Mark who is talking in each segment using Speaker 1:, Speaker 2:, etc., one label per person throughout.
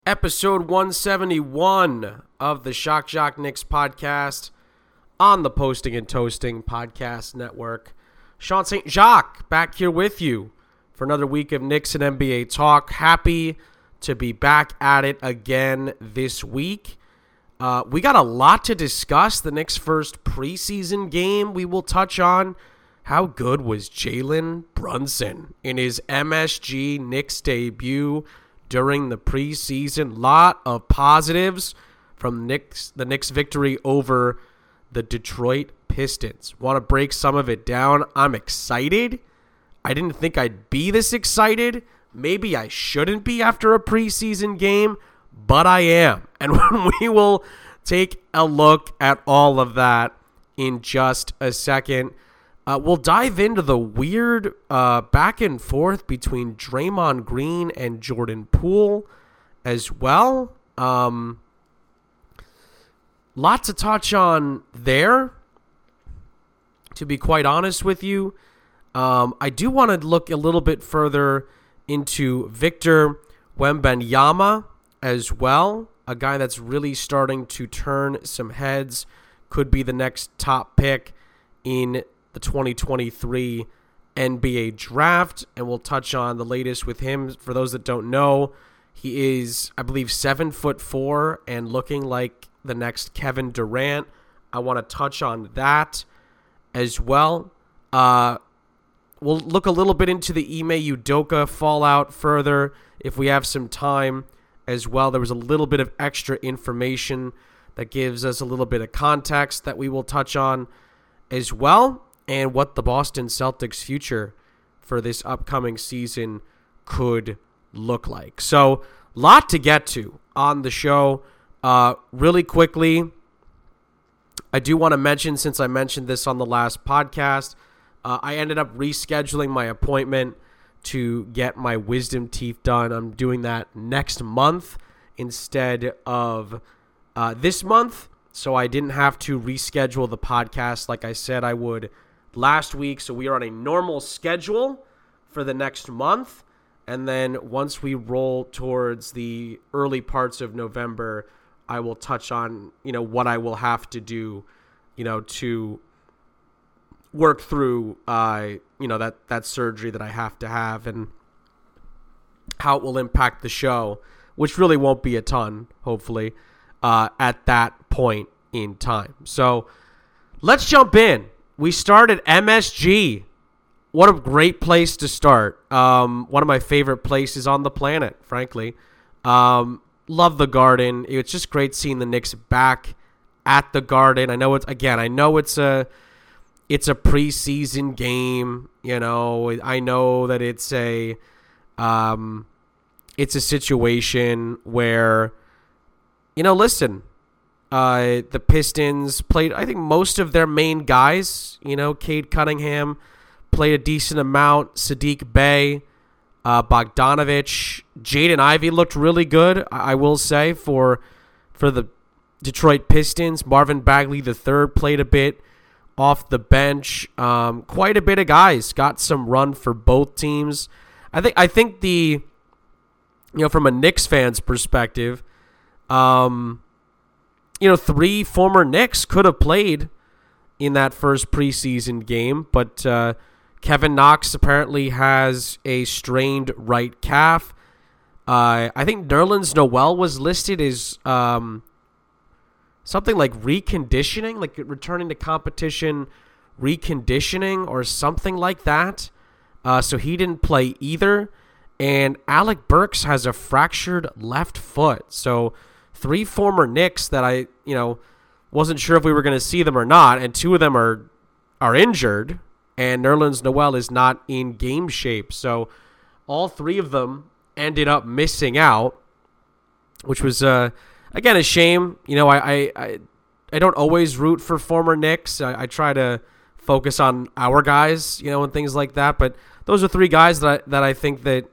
Speaker 1: Episode 171 of the Shock Jock Knicks podcast on the Posting and Toasting Podcast Network. Sean St. Jacques back here with you for another week of Knicks and NBA talk. Happy to be back at it again this week. We got a lot to discuss. The Knicks' first preseason game we will touch on. How good was Jalen Brunson in his MSG Knicks debut during the preseason? Lot of positives from the Knicks victory over the Detroit Pistons. Want to break some of it down. I'm excited. I didn't think I'd be this excited. Maybe I shouldn't be after a preseason game, but I am. And we will take a look at all of that in just a second. We'll dive into the weird back and forth between Draymond Green and Jordan Poole as well. Lot to touch on there, to be quite honest with you. I do want to look a little bit further into Victor Wembanyama as well, a guy that's really starting to turn some heads, could be the next top pick in the 2023 NBA draft, and we'll touch on the latest with him. For those that don't know, he is, I believe, 7'4" and looking like the next Kevin Durant. I want to touch on that as well. We'll look a little bit into the Ime Udoka fallout further if we have some time as well. There was a little bit of extra information that gives us a little bit of context that we will touch on as well, and what the Boston Celtics' future for this upcoming season could look like. So, lot to get to on the show. Really quickly, I do want to mention, since I mentioned this on the last podcast, I ended up rescheduling my appointment to get my wisdom teeth done. I'm doing that next month instead of this month, so I didn't have to reschedule the podcast like I said I would last week. So we are on a normal schedule for the next month, and then once we roll towards the early parts of November, I will touch on what I will have to do to work through that surgery that I have to have, and how it will impact the show, which really won't be a ton, hopefully, at that point in time. So let's jump in. We start at MSG. What a great place to start. One of my favorite places on the planet, frankly. Love the Garden. It's just great seeing the Knicks back at the Garden. I know it's a preseason game. I know that it's a situation where, listen, the Pistons played, I think, most of their main guys. Cade Cunningham played a decent amount. Saddiq Bey, Bogdanovich, Jaden Ivey looked really good, I will say, for the Detroit Pistons. Marvin Bagley III played a bit off the bench. Quite a bit of guys got some run for both teams. I think the from a Knicks fan's perspective, three former Knicks could have played in that first preseason game, but Kevin Knox apparently has a strained right calf. I think Nerlens Noel was listed as something like reconditioning, like returning to competition reconditioning or something like that. So he didn't play either. And Alec Burks has a fractured left foot. So three former Knicks that I, wasn't sure if we were going to see them or not, and two of them are injured, and Nerlens Noel is not in game shape. So all three of them ended up missing out, which was again a shame. I don't always root for former Knicks. I try to focus on our guys, and things like that. But those are three guys that I think that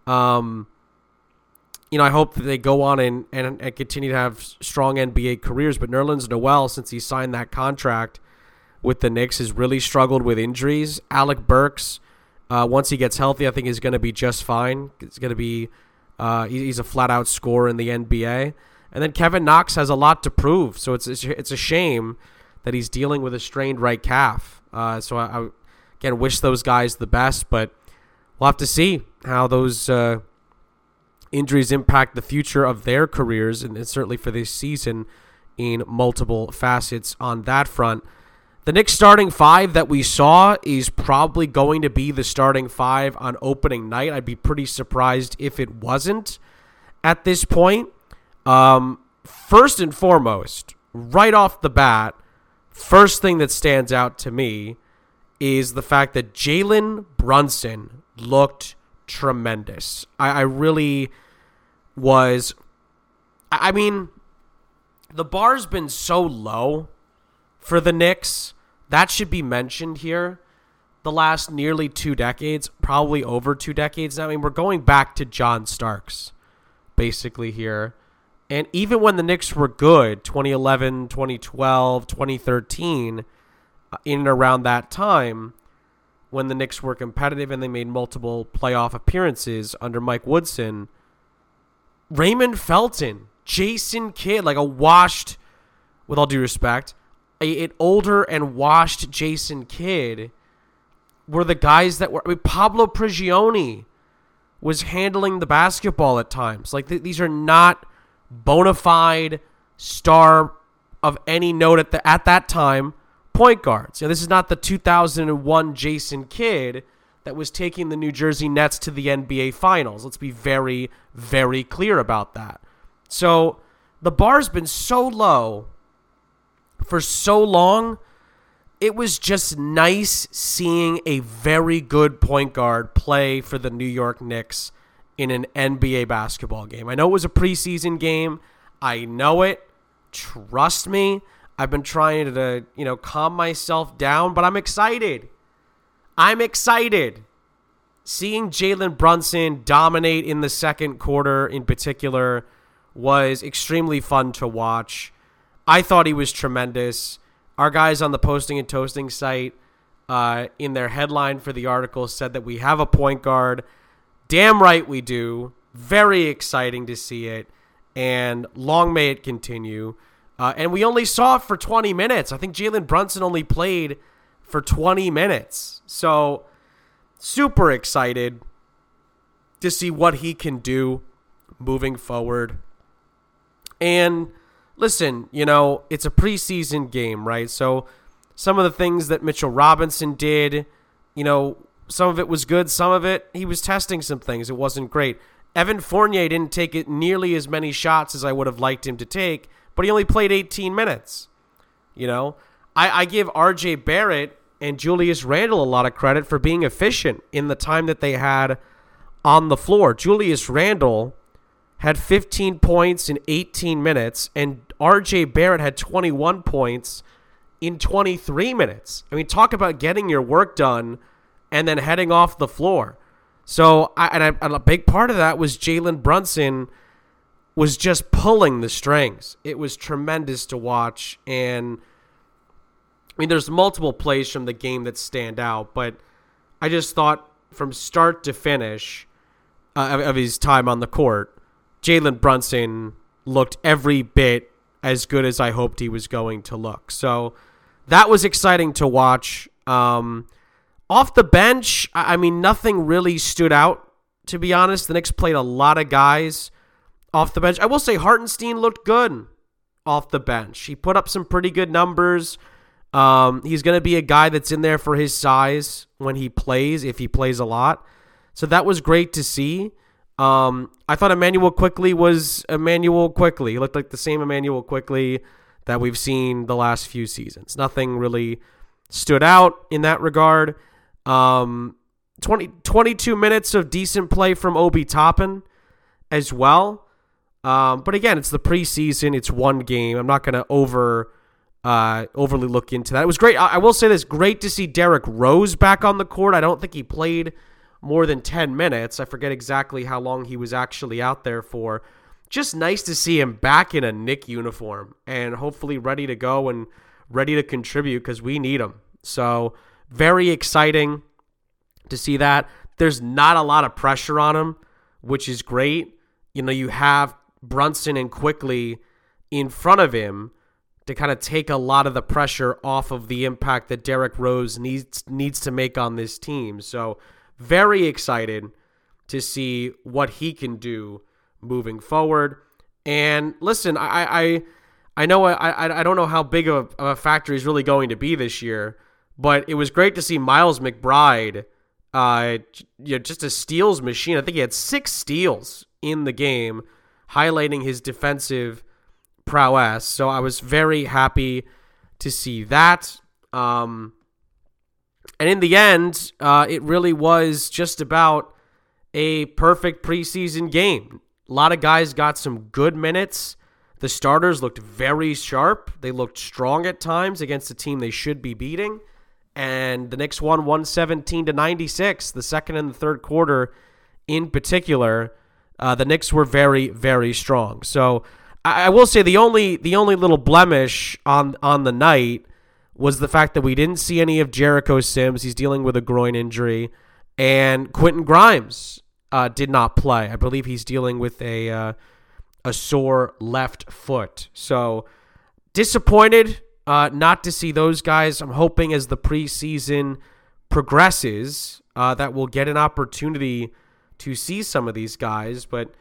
Speaker 1: I hope that they go on and continue to have strong NBA careers. But Nerlens Noel, since he signed that contract with the Knicks, has really struggled with injuries. Alec Burks, once he gets healthy, I think is going to be just fine. It's going to be He's a flat-out scorer in the NBA. And then Kevin Knox has a lot to prove, so it's a shame that he's dealing with a strained right calf. So I again wish those guys the best, but we'll have to see how those injuries impact the future of their careers, and certainly for this season in multiple facets on that front. The Knicks starting five that we saw is probably going to be the starting five on opening night. I'd be pretty surprised if it wasn't at this point. First and foremost, right off the bat, first thing that stands out to me is the fact that Jalen Brunson looked tremendous. I really was. I mean, the bar's been so low for the Knicks. That should be mentioned here. The last nearly 2 decades, probably over 2 decades now. I mean, we're going back to John Starks, basically, here. And even when the Knicks were good, 2011, 2012, 2013, in and around that time, when the Knicks were competitive and they made multiple playoff appearances under Mike Woodson, Raymond Felton, Jason Kidd, like a washed, with all due respect, an older and washed Jason Kidd were the guys that were. I mean, Pablo Prigioni was handling the basketball at times. Like, these are not bona fide star of any note at that time point guards. This is not the 2001 Jason Kidd that was taking the New Jersey Nets to the NBA Finals. Let's be very, very clear about that. So the bar's been so low for so long. It was just nice seeing a very good point guard play for the New York Knicks in an NBA basketball game. I know it was a preseason game. I know it. Trust me. I've been trying to, calm myself down, but I'm excited. I'm excited. Seeing Jalen Brunson dominate in the second quarter in particular was extremely fun to watch. I thought he was tremendous. Our guys on the Posting and Toasting site, in their headline for the article, said that we have a point guard. Damn right we do. Very exciting to see it. And long may it continue. And we only saw it for 20 minutes. I think Jalen Brunson only played for 20 minutes. So super excited to see what he can do moving forward. And listen, it's a preseason game, right? So some of the things that Mitchell Robinson did, some of it was good. Some of it, he was testing some things. It wasn't great. Evan Fournier didn't take it nearly as many shots as I would have liked him to take, but he only played 18 minutes. I give R.J. Barrett and Julius Randle a lot of credit for being efficient in the time that they had on the floor. Julius Randle had 15 points in 18 minutes, and R.J. Barrett had 21 points in 23 minutes. I mean, talk about getting your work done and then heading off the floor. So, a big part of that was Jalen Brunson was just pulling the strings. It was tremendous to watch, and I mean, there's multiple plays from the game that stand out, but I just thought from start to finish of his time on the court, Jalen Brunson looked every bit as good as I hoped he was going to look. So that was exciting to watch. Off the bench, I mean, nothing really stood out, to be honest. The Knicks played a lot of guys off the bench. I will say Hartenstein looked good off the bench. He put up some pretty good numbers. He's going to be a guy that's in there for his size when he plays, if he plays a lot. So that was great to see. I thought Emmanuel Quickley was Emmanuel Quickley. He looked like the same Emmanuel Quickley that we've seen the last few seasons. Nothing really stood out in that regard. 22 minutes of decent play from Obi Toppin as well. But again, it's the preseason. It's one game. I'm not going to overly look into that. It was great. I will say this, great to see Derrick Rose back on the court. I don't think he played more than 10 minutes. I forget exactly how long he was actually out there for. Just nice to see him back in a Knick uniform and hopefully ready to go and ready to contribute because we need him. So very exciting to see that. There's not a lot of pressure on him, which is great. you have Brunson and Quickly in front of him to kind of take a lot of the pressure off of the impact that Derrick Rose needs to make on this team. So very excited to see what he can do moving forward. And listen, I know I don't know how big of a factor he's really going to be this year, but it was great to see Miles McBride, just a steals machine. I think he had 6 steals in the game, highlighting his defensive prowess. So I was very happy to see that. And in the end, it really was just about a perfect preseason game. A lot of guys got some good minutes. The starters looked very sharp. They looked strong at times against a team they should be beating. And the Knicks won 117-96. The second and the third quarter in particular, the Knicks were very, very strong. So I will say the only little blemish on the night was the fact that we didn't see any of Jericho Sims. He's dealing with a groin injury. And Quentin Grimes did not play. I believe he's dealing with a sore left foot. So disappointed not to see those guys. I'm hoping as the preseason progresses that we'll get an opportunity to see some of these guys. But,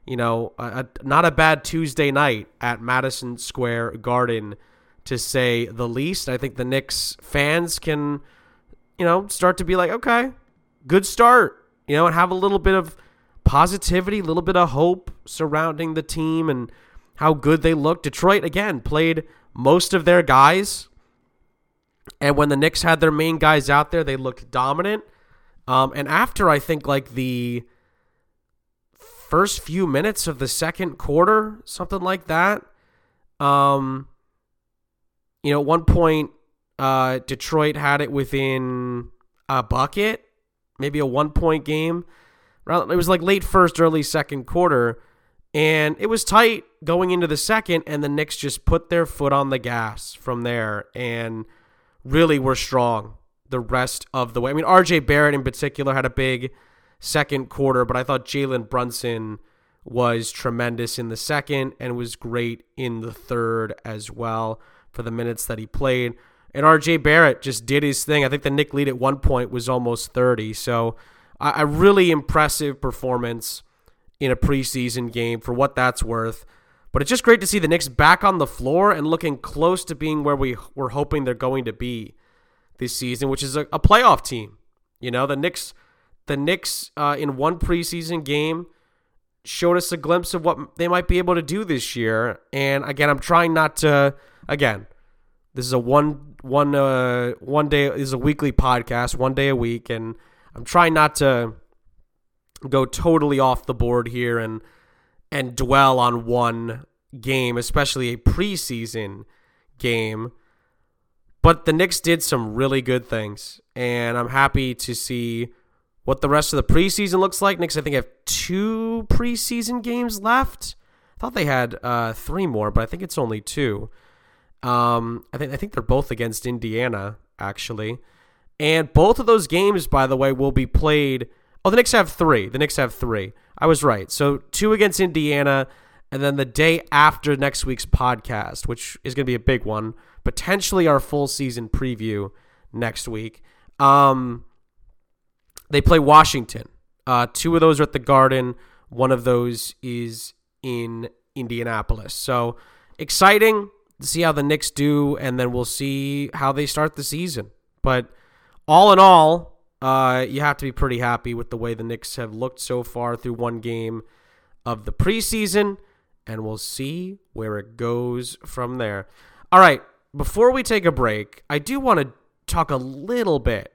Speaker 1: not a bad Tuesday night at Madison Square Garden, to say the least. I think the Knicks fans can, start to be like, okay, good start, and have a little bit of positivity, a little bit of hope surrounding the team and how good they look. Detroit, again, played most of their guys, and when the Knicks had their main guys out there, they looked dominant. And after, I think, like the first few minutes of the second quarter, something like that, at one point, Detroit had it within a bucket, maybe a 1-point game. It was like late first, early second quarter, and it was tight going into the second, and the Knicks just put their foot on the gas from there and really were strong the rest of the way. I mean, RJ Barrett in particular had a big second quarter, but I thought Jalen Brunson was tremendous in the second and was great in the third as well for the minutes that he played. And RJ Barrett just did his thing. I think the Knicks lead at one point was almost 30. So a really impressive performance in a preseason game for what that's worth. But it's just great to see the Knicks back on the floor and looking close to being where we were hoping they're going to be this season, which is a playoff team. The Knicks in one preseason game showed us a glimpse of what they might be able to do this year. And again, I'm trying not to. Again, this is a one day. This is a weekly podcast, 1 day a week, and I'm trying not to go totally off the board here and dwell on one game, especially a preseason game. But the Knicks did some really good things, and I'm happy to see what the rest of the preseason looks like. Knicks, I think, have 2 preseason games left. I thought they had 3 more, but I think it's only 2. I think they're both against Indiana, actually. And both of those games, by the way, will be played. Oh, the Knicks have 3. I was right. So 2 against Indiana, and then the day after next week's podcast, which is going to be a big one, potentially our full season preview next week. They play Washington. 2 of those are at the Garden. 1 of those is in Indianapolis. So exciting to see how the Knicks do, and then we'll see how they start the season. But all in all, you have to be pretty happy with the way the Knicks have looked so far through one game of the preseason, and we'll see where it goes from there. All right, before we take a break, I do want to talk a little bit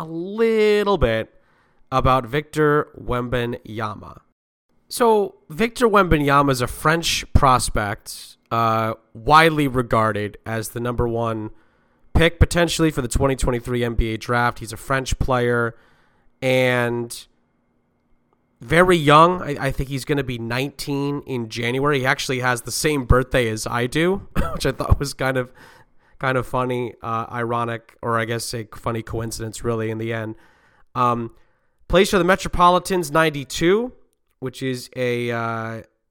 Speaker 1: about Victor Wembanyama. So Victor Wembanyama is a French prospect, widely regarded as the number 1 pick potentially for the 2023 NBA draft. He's a French player and very young. I think he's going to be 19 in January. He actually has the same birthday as I do, which I thought was kind of funny, ironic, or I guess a funny coincidence really in the end. Plays for the Metropolitans 92, which is a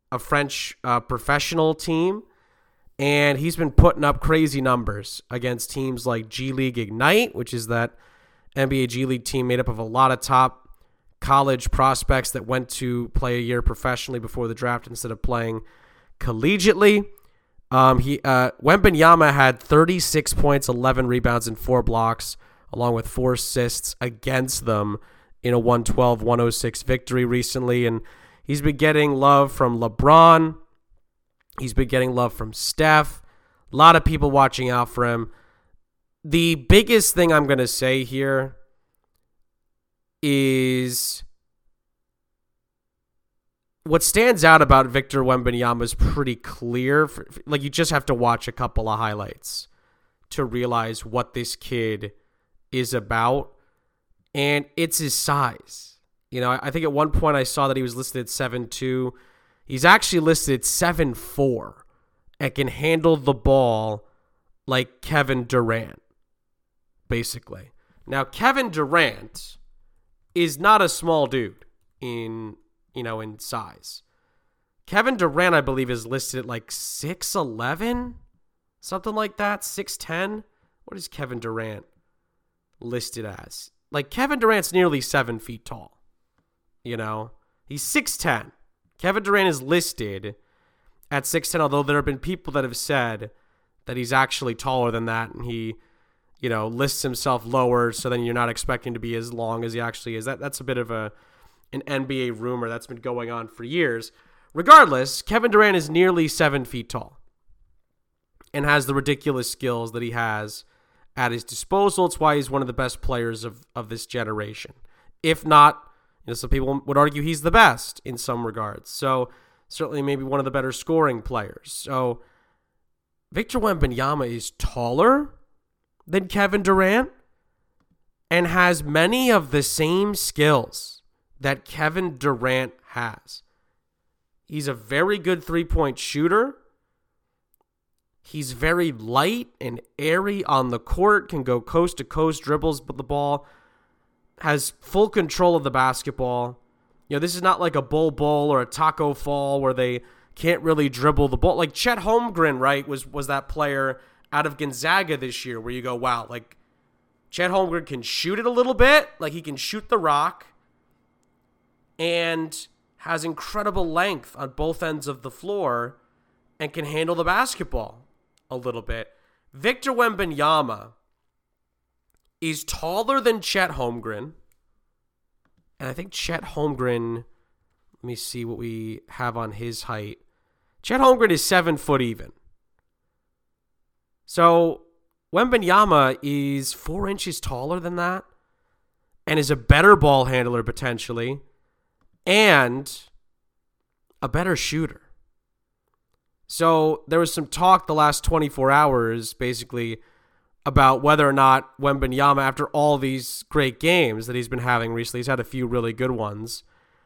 Speaker 1: a French professional team, and he's been putting up crazy numbers against teams like G League Ignite, which is that NBA G League team made up of a lot of top college prospects that went to play a year professionally before the draft instead of playing collegiately. Wembanyama had 36 points, 11 rebounds, and 4 blocks, along with 4 assists against them in a 112-106 victory recently. And he's been getting love from LeBron. He's been getting love from Steph. A lot of people watching out for him. The biggest thing I'm going to say here is what stands out about Victor Wembanyama is pretty clear. Like, you just have to watch a couple of highlights to realize what this kid is about, and it's his size. You know, I think at one point I saw that he was listed at 7'2". He's actually listed at 7'4", and can handle the ball like Kevin Durant, basically. Now, Kevin Durant is not a small dude in size. Kevin Durant, I believe, is listed at like 6'11", something like that, 6'10". What is Kevin Durant listed as? Like, Kevin Durant's nearly 7 feet tall. You know, he's 6'10". Kevin Durant is listed at 6'10", although there have been people that have said that he's actually taller than that, and he, you know, lists himself lower, so then you're not expecting to be as long as he actually is. That's a bit of an NBA rumor that's been going on for years. Regardless, Kevin Durant is nearly 7 feet tall and has the ridiculous skills that he has at his disposal. It's why he's one of the best players of this generation. If not, you know, some people would argue he's the best in some regards. So certainly maybe one of the better scoring players. So Victor Wembanyama is taller than Kevin Durant and has many of the same skills that Kevin Durant has. He's a very good three-point shooter. He's very light and airy on the court, can go coast to coast, dribbles the ball, has full control of the basketball. You know, this is not like a Bol Bol or a Taco Fall where they can't really dribble the ball. Like Chet Holmgren, right, was that player out of Gonzaga this year where you go, wow, like Chet Holmgren can shoot it a little bit, like he can shoot the rock, and has incredible length on both ends of the floor and can handle the basketball a little bit. Victor Wembanyama is taller than Chet Holmgren. And I think Chet Holmgren, let me see what we have on his height. Chet Holmgren is 7 foot even. So Wembanyama is 4 inches taller than that and is a better ball handler potentially and a better shooter. So there was some talk the last 24 hours basically about whether or not Wembanyama, after all these great games that he's been having recently, he's had a few really good ones,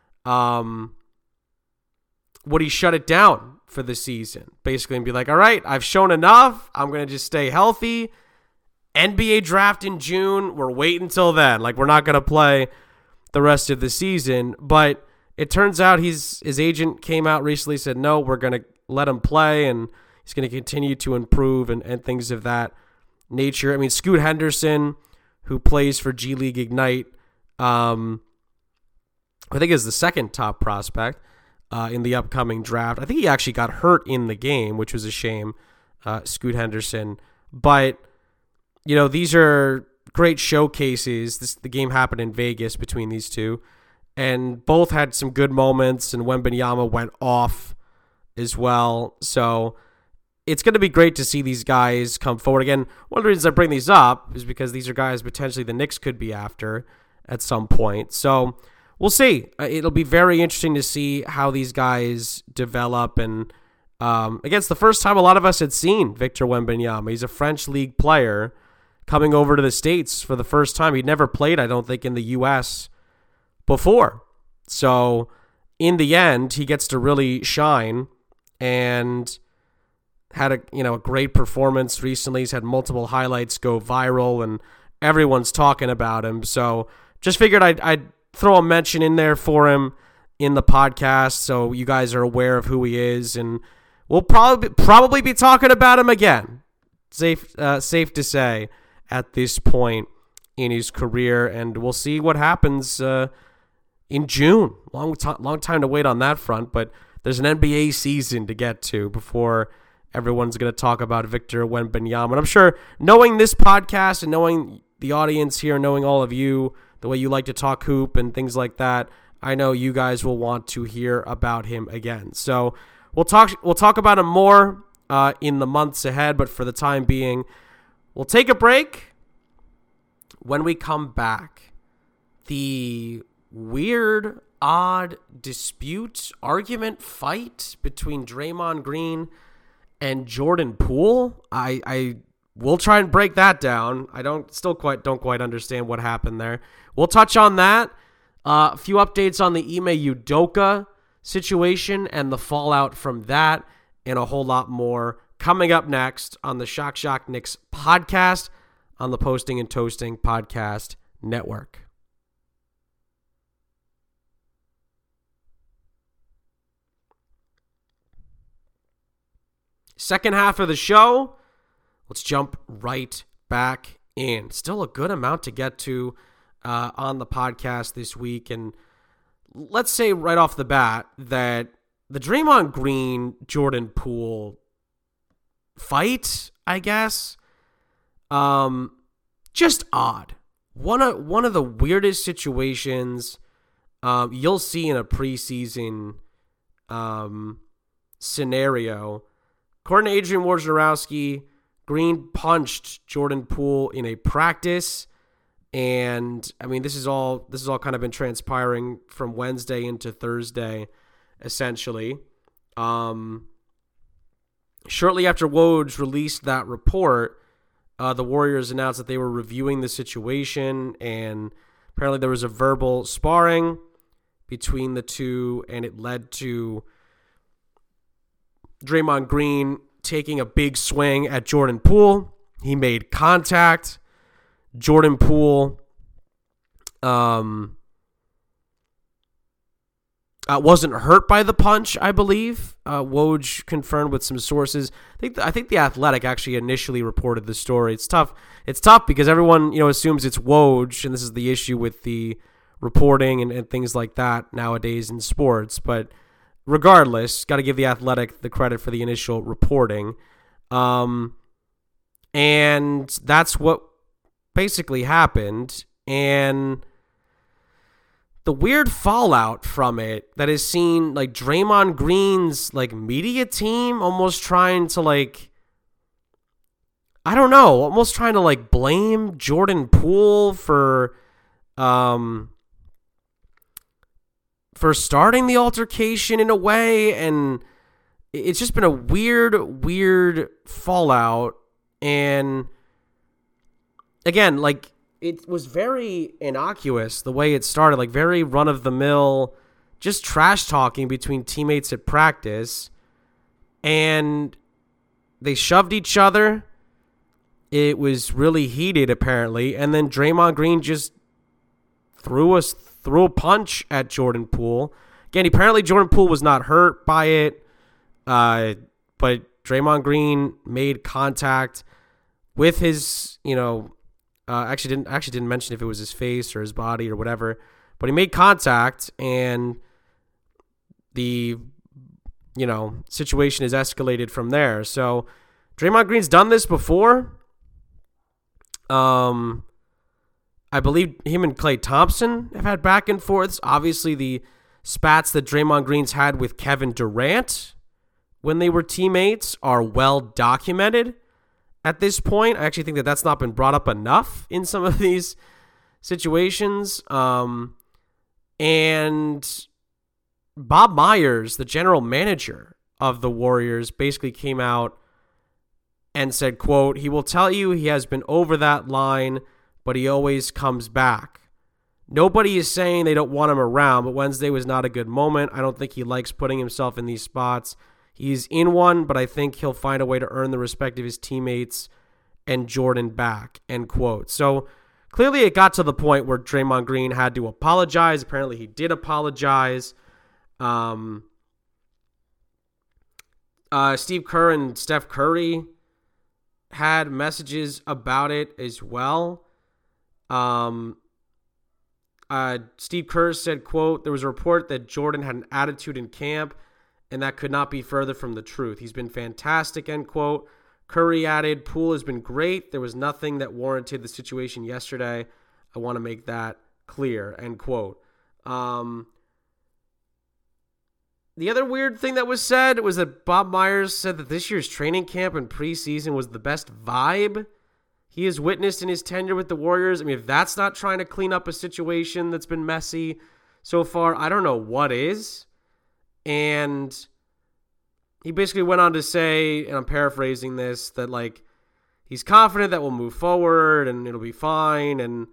Speaker 1: would he shut it down for the season? Basically, and be like, all right, I've shown enough. I'm going to just stay healthy. NBA draft in June. We're waiting until then. Like, we're not going to play the rest of the season. But it turns out his agent came out recently, said, no, we're going to let him play, and he's going to continue to improve and things of that nature. I mean, Scoot Henderson, who plays for G League Ignite, I think is the second top prospect in the upcoming draft. I think he actually got hurt in the game, which was a shame, Scoot Henderson. But, you know, these are great showcases. The game happened in Vegas between these two, and both had some good moments, and Wembanyama went off as well. So it's going to be great to see these guys come forward. Again, one of the reasons I bring these up is because these are guys potentially the Knicks could be after at some point. So we'll see. It'll be very interesting to see how these guys develop. And again, it's the first time a lot of us had seen Victor Wembanyama. He's a French league player coming over to the States for the first time. He'd never played, I don't think, in the U.S. before. So in the end, he gets to really shine and had a great performance recently. He's had multiple highlights go viral, and everyone's talking about him. So just figured I'd throw a mention in there for him in the podcast, so you guys are aware of who he is, and we'll probably be talking about him again. Safe to say at this point in his career, and we'll see what happens in June. Long time to wait on that front, but there's an NBA season to get to before everyone's going to talk about Victor Wembanyama. And I'm sure, knowing this podcast and knowing the audience here, knowing all of you, the way you like to talk hoop and things like that, I know you guys will want to hear about him again. So we'll talk about him more in the months ahead, but for the time being, we'll take a break. When we come back, the weird, odd dispute, argument, fight between Draymond Green and Jordan Poole. I will try and break that down. I don't quite understand what happened there. We'll touch on that. A few updates on the Ime Udoka situation and the fallout from that, and a whole lot more coming up next on the Shock Knicks podcast on the Posting and Toasting Podcast Network. Second half of the show, let's jump right back in. Still a good amount to get to on the podcast this week. And let's say right off the bat that the Draymond Green, Jordan Poole fight, I guess, just odd. One of the weirdest situations you'll see in a preseason scenario. According to Adrian Wojnarowski, Green punched Jordan Poole in a practice, and I mean this is all kind of been transpiring from Wednesday into Thursday, essentially. Shortly after Woj released that report, the Warriors announced that they were reviewing the situation, and apparently there was a verbal sparring between the two, and it led to Draymond Green taking a big swing at Jordan Poole. He made contact. Jordan Poole wasn't hurt by the punch, I believe. Woj confirmed with some sources. I think The Athletic actually initially reported the story. It's tough. It's tough because everyone assumes it's Woj, and this is the issue with the reporting and things like that nowadays in sports. But regardless, got to give The Athletic the credit for the initial reporting. And that's what basically happened. And the weird fallout from it that is seen, like Draymond Green's media team almost trying to almost trying to blame Jordan Poole for starting the altercation in a way, and it's just been a weird fallout. And again, it was very innocuous the way it started, very run-of-the-mill, just trash-talking between teammates at practice, and they shoved each other. It was really heated, apparently, and then Draymond Green just threw a punch at Jordan Poole. Again, apparently Jordan Poole was not hurt by it, but Draymond Green made contact with his, actually didn't mention if it was his face or his body or whatever, but he made contact, and the situation is escalated from there. So Draymond Green's done this before. I believe him and Klay Thompson have had back and forths. Obviously, the spats that Draymond Green's had with Kevin Durant when they were teammates are well documented at this point. I actually think that that's not been brought up enough in some of these situations. And Bob Myers, the general manager of the Warriors, basically came out and said, quote, "He will tell you he has been over that line, but he always comes back. Nobody is saying they don't want him around, but Wednesday was not a good moment. I don't think he likes putting himself in these spots. He's in one, but I think he'll find a way to earn the respect of his teammates and Jordan back," end quote. So clearly it got to the point where Draymond Green had to apologize. Apparently he did apologize. Steve Kerr and Steph Curry had messages about it as well. Steve Kerr said, quote, "There was a report that Jordan had an attitude in camp, and that could not be further from the truth. He's been fantastic," end quote. Curry added, "Poole has been great. There was nothing that warranted the situation yesterday. I want to make that clear," end quote. The other weird thing that was said was that Bob Myers said that this year's training camp and preseason was the best vibe he has witnessed in his tenure with the Warriors. I mean, if that's not trying to clean up a situation that's been messy so far, I don't know what is. And he basically went on to say, and I'm paraphrasing this, that like he's confident that we'll move forward and it'll be fine. And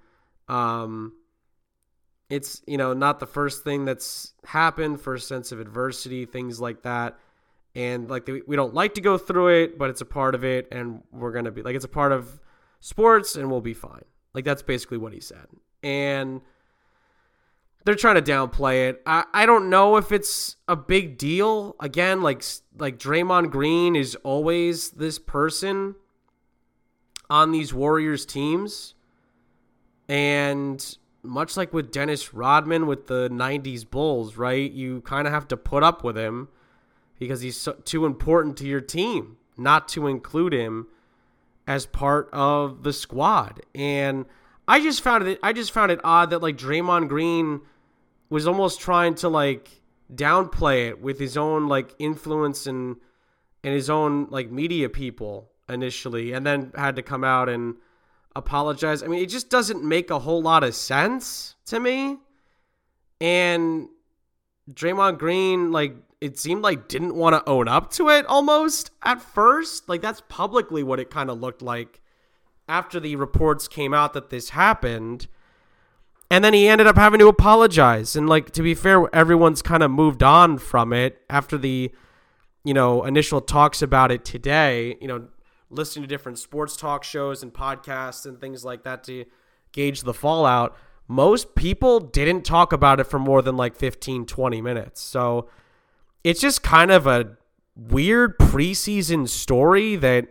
Speaker 1: it's, not the first thing that's happened, first sense of adversity, things like that. And like we don't like to go through it, but it's a part of it, and we're going to be like, it's a part of sports and we'll be fine. Like that's basically what he said. And they're trying to downplay it. I don't know if it's a big deal. Again, like Draymond Green is always this person on these Warriors teams. And much like with Dennis Rodman with the 90s Bulls, right? You kind of have to put up with him because he's too important to your team not to include him as part of the squad. And I just found it odd that like Draymond Green was almost trying to like downplay it with his own like influence and his own like media people initially, and then had to come out and apologize. I mean, it just doesn't make a whole lot of sense to me. And Draymond Green, like, it seemed like didn't want to own up to it almost at first. Like, that's publicly what it kind of looked like after the reports came out that this happened. And then he ended up having to apologize. And, like, to be fair, everyone's kind of moved on from it after the, initial talks about it today, listening to different sports talk shows and podcasts and things like that to gauge the fallout. Most people didn't talk about it for more than like 15, 20 minutes. So it's just kind of a weird preseason story that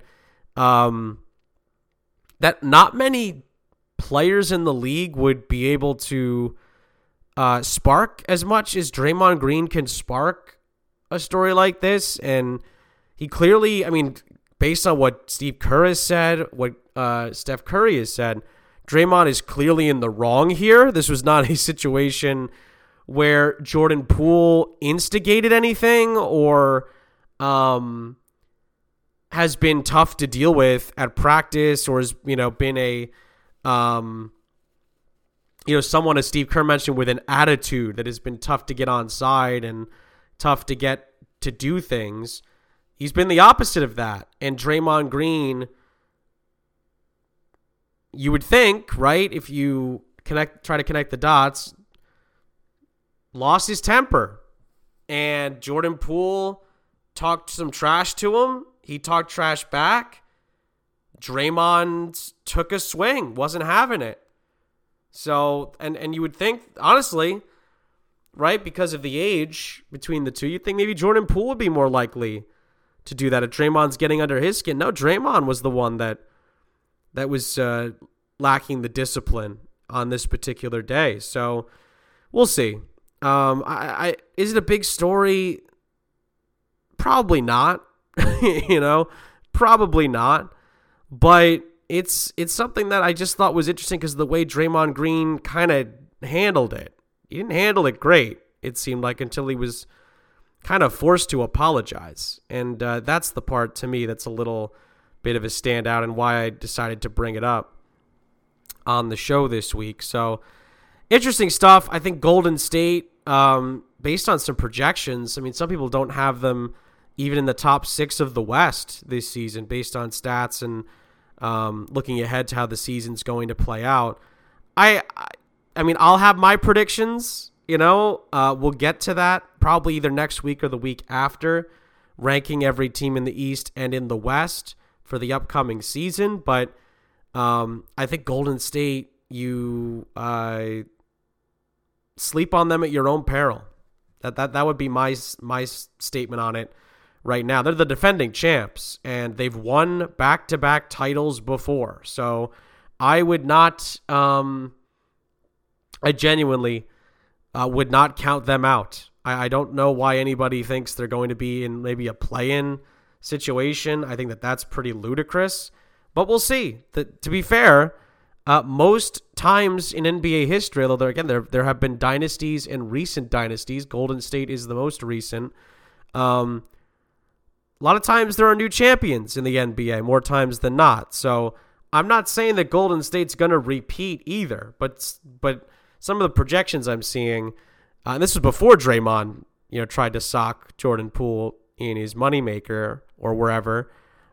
Speaker 1: that not many players in the league would be able to spark as much as Draymond Green can spark a story like this. And he clearly, I mean, based on what Steve Kerr has said, what Steph Curry has said, Draymond is clearly in the wrong here. This was not a situation where Jordan Poole instigated anything or has been tough to deal with at practice, or has been a someone, as Steve Kerr mentioned, with an attitude that has been tough to get on side and tough to get to do things. He's been the opposite of that. And Draymond Green, you would think, right, if you try to connect the dots, lost his temper. And Jordan Poole talked some trash to him. He talked trash back. Draymond took a swing, wasn't having it. So, and you would think, honestly, right, because of the age between the two, you'd think maybe Jordan Poole would be more likely to do that if Draymond's getting under his skin. No, Draymond was the one that was lacking the discipline on this particular day. So we'll see. Is it a big story? Probably not. Probably not. But it's something that I just thought was interesting because of the way Draymond Green kind of handled it. He didn't handle it great, it seemed like, until he was kind of forced to apologize. And that's the part to me that's a little bit of a standout and why I decided to bring it up on the show this week. So interesting stuff. I think Golden State, based on some projections, I mean, some people don't have them even in the top 6 of the West this season based on stats and looking ahead to how the season's going to play out. I mean, I'll have my predictions. We'll get to that probably either next week or the week after, ranking every team in the East and in the West for the upcoming season. But I think Golden State, you sleep on them at your own peril. That would be my statement on it right now. They're the defending champs, and they've won back-to-back titles before. So I would not, I genuinely would not count them out. I don't know why anybody thinks they're going to be in maybe a play-in situation. I think that's pretty ludicrous, but we'll see. To be fair, most times in NBA history, although there have been dynasties and recent dynasties. Golden State is the most recent. A lot of times there are new champions in the NBA, more times than not. So I'm not saying that Golden State's going to repeat either, but some of the projections I'm seeing, and this was before Draymond, tried to sock Jordan Poole in his moneymaker or wherever,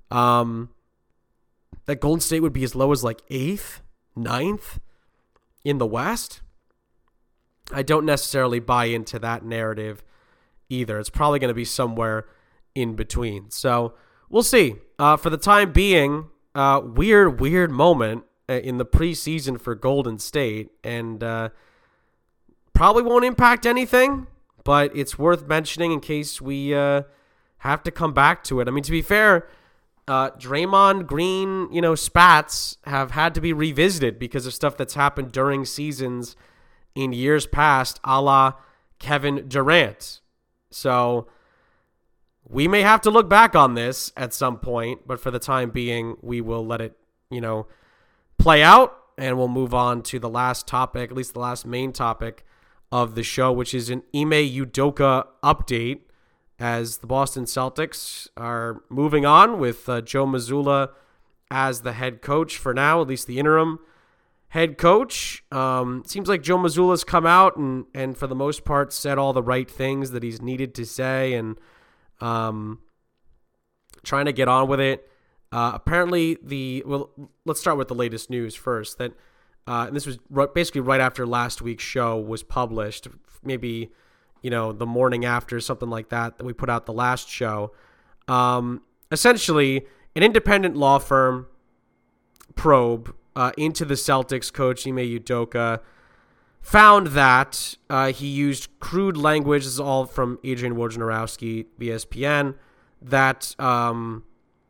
Speaker 1: that Golden State would be as low as like 8th, 9th in the West. I don't necessarily buy into that narrative either. It's probably going to be somewhere in between. So we'll see. For the time being, weird moment in the preseason for Golden State, and probably won't impact anything, but it's worth mentioning in case we have to come back to it. I mean, to be fair, Draymond Green, spats have had to be revisited because of stuff that's happened during seasons in years past, a la Kevin Durant. So we may have to look back on this at some point, but for the time being, we will let it, play out, and we'll move on to the last topic, at least the last main topic of the show, which is an Ime Udoka update, as the Boston Celtics are moving on with Joe Mazzulla as the head coach for now, at least the interim head coach. Seems like Joe Mazzulla's come out and for the most part said all the right things that he's needed to say, and trying to get on with it. Apparently, let's start with the latest news first. That and this was basically right after last week's show was published, maybe the morning after, something like that we put out the last show. Essentially, an independent law firm probe into the Celtics coach Ime Udoka found that he used crude language. This is all from Adrian Wojnarowski, ESPN. That Ime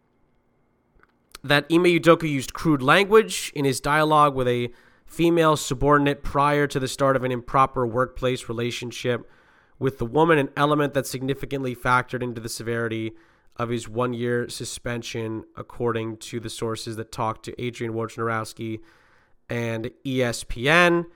Speaker 1: Udoka used crude language in his dialogue with a female subordinate prior to the start of an improper workplace relationship with the woman, an element that significantly factored into the severity of his 1-year suspension, according to the sources that talked to Adrian Wojnarowski and ESPN.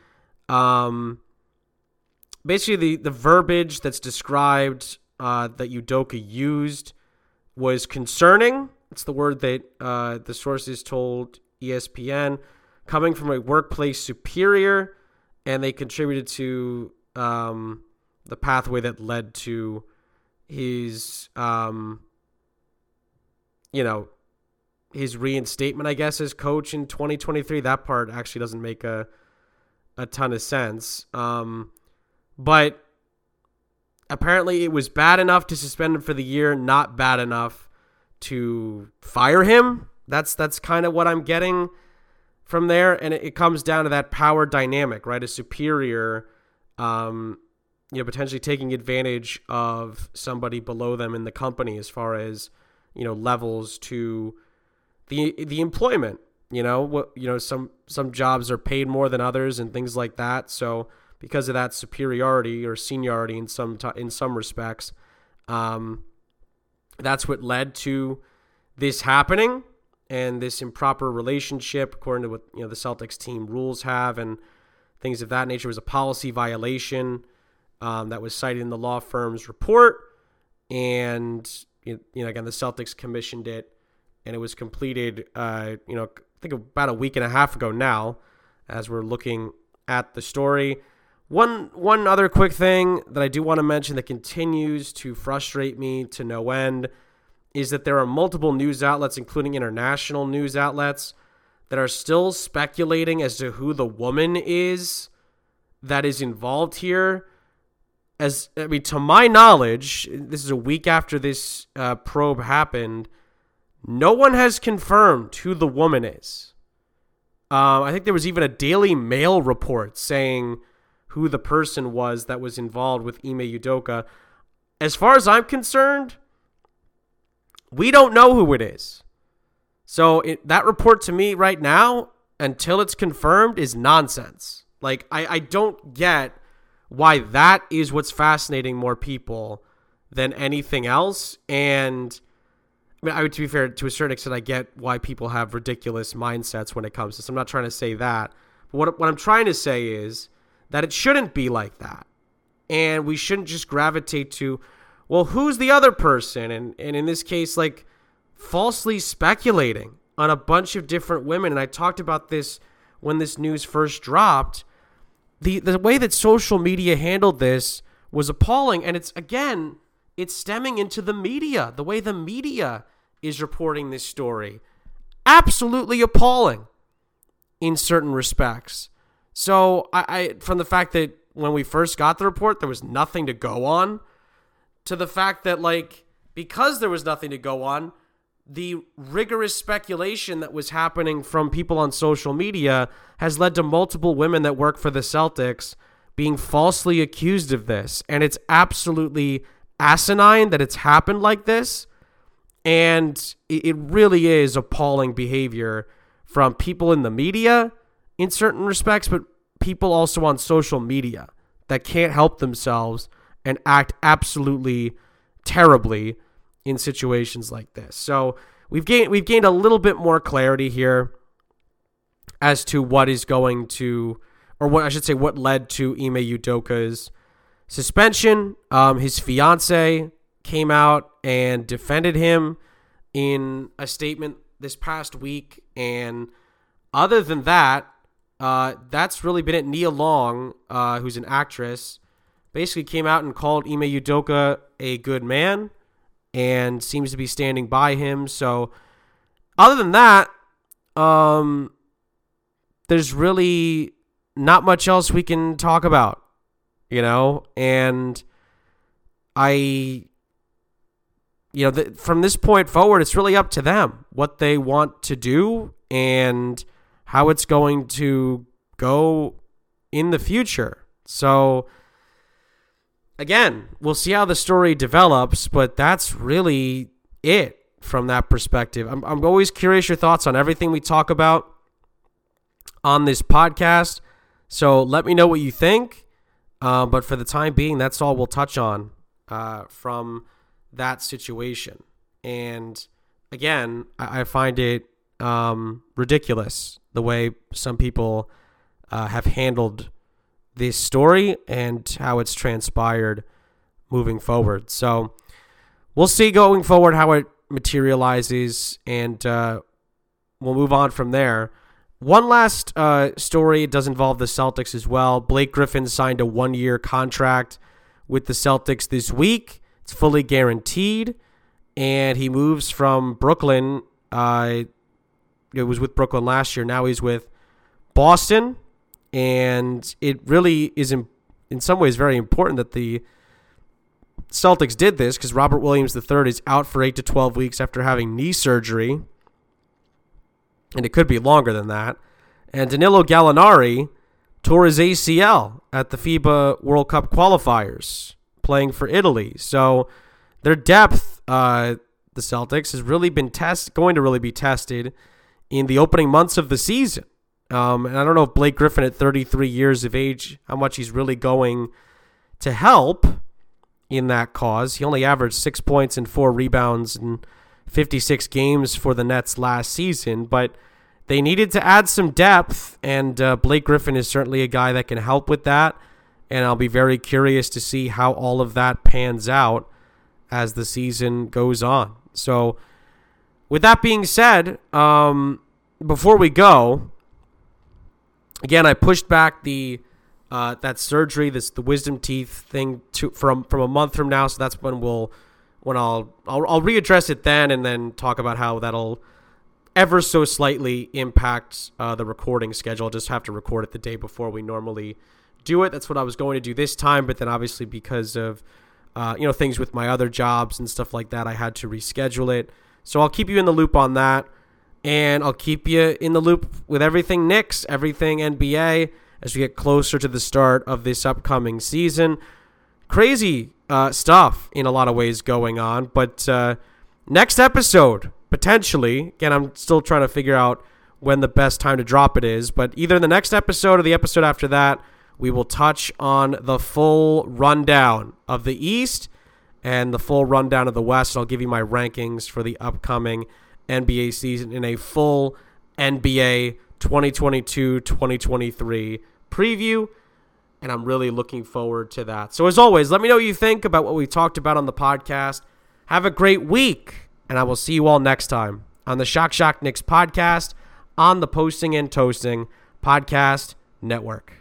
Speaker 1: Basically, the verbiage that's described that Udoka used was concerning. It's the word that the sources told ESPN, coming from a workplace superior, and they contributed to the pathway that led to his, his reinstatement, I guess, as coach in 2023. That part actually doesn't make a ton of sense. But apparently it was bad enough to suspend him for the year, not bad enough to fire him. That's kind of what I'm getting from there. And it comes down to that power dynamic, right? A superior, potentially taking advantage of somebody below them in the company as far as, levels to the employment. Some jobs are paid more than others and things like that. So because of that superiority or seniority in some respects, that's what led to this happening and this improper relationship, according to what the Celtics team rules have and things of that nature. It was a policy violation that was cited in the law firm's report, and again, the Celtics commissioned it, and it was completed, I think about a week and a half ago now, as we're looking at the story. One other quick thing that I do want to mention that continues to frustrate me to no end is that there are multiple news outlets, including international news outlets, that are still speculating as to who the woman is that is involved here. To my knowledge, this is a week after this probe happened, no one has confirmed who the woman is. I think there was even a Daily Mail report saying who the person was that was involved with Ime Udoka. As far as I'm concerned, we don't know who it is. So that report to me right now, until it's confirmed, is nonsense. Like, I don't get why that is what's fascinating more people than anything else. And I mean, to be fair, to a certain extent, I get why people have ridiculous mindsets when it comes to this. I'm not trying to say that. But what I'm trying to say is that it shouldn't be like that. And we shouldn't just gravitate to, well, who's the other person? And in this case, like, falsely speculating on a bunch of different women. And I talked about this when this news first dropped. The way that social media handled this was appalling. And it's stemming into the media. The way the media is reporting this story. Absolutely appalling in certain respects. So I from the fact that when we first got the report, there was nothing to go on, to the fact that, like, because there was nothing to go on, the rigorous speculation that was happening from people on social media has led to multiple women that work for the Celtics being falsely accused of this. And it's absolutely asinine that it's happened like this. And it really is appalling behavior from people in the media in certain respects, but people also on social media that can't help themselves and act absolutely terribly in situations like this. So we've gained a little bit more clarity here as to what is going to, or what I should say, what led to Ime Udoka's suspension. His fiance came out and defended him in a statement this past week, and other than that, that's really been it. Nia Long, who's an actress, basically came out and called Ime Udoka a good man and seems to be standing by him. So other than that, there's really not much else we can talk about, and from this point forward, it's really up to them what they want to do and how it's going to go in the future. So again, we'll see how the story develops, but that's really it from that perspective. I'm always curious your thoughts on everything we talk about on this podcast. So let me know what you think. But for the time being, that's all we'll touch on from that situation. And again, I find it ridiculous the way some people have handled this story and how it's transpired moving forward. So we'll see going forward how it materializes, and we'll move on from there. One last story, it does involve the Celtics as well. Blake Griffin signed a 1-year contract with the Celtics this week. It's fully guaranteed, and he moves from Brooklyn. It was with Brooklyn last year. Now he's with Boston, and it really is in some ways very important that the Celtics did this, because Robert Williams III is out for 8 to 12 weeks after having knee surgery, and it could be longer than that. And Danilo Gallinari tore his ACL at the FIBA World Cup qualifiers playing for Italy. So their depth, the Celtics, has really been going to really be tested in the opening months of the season. And I don't know if Blake Griffin at 33 years of age, how much he's really going to help in that cause. He only averaged 6 points and 4 rebounds in 56 games for the Nets last season, but they needed to add some depth, and Blake Griffin is certainly a guy that can help with that, and I'll be very curious to see how all of that pans out as the season goes on. So with that being said, before we go, again, I pushed back the that surgery, the wisdom teeth thing from a month from now. So that's when I'll readdress it then, and then talk about how that'll ever so slightly impact the recording schedule. I'll just have to record it the day before we normally do it. That's what I was going to do this time, but then obviously because of things with my other jobs and stuff like that, I had to reschedule it. So I'll keep you in the loop on that, and I'll keep you in the loop with everything Knicks, everything NBA, as we get closer to the start of this upcoming season. Crazy stuff in a lot of ways going on, but next episode, potentially, again, I'm still trying to figure out when the best time to drop it is, but either in the next episode or the episode after that, we will touch on the full rundown of the East and the full rundown of the West. I'll give you my rankings for the upcoming NBA season in a full NBA 2022-2023 preview, and I'm really looking forward to that. So as always, let me know what you think about what we talked about on the podcast. Have a great week, and I will see you all next time on the Shock Shock Knicks podcast on the Posting and Toasting Podcast Network.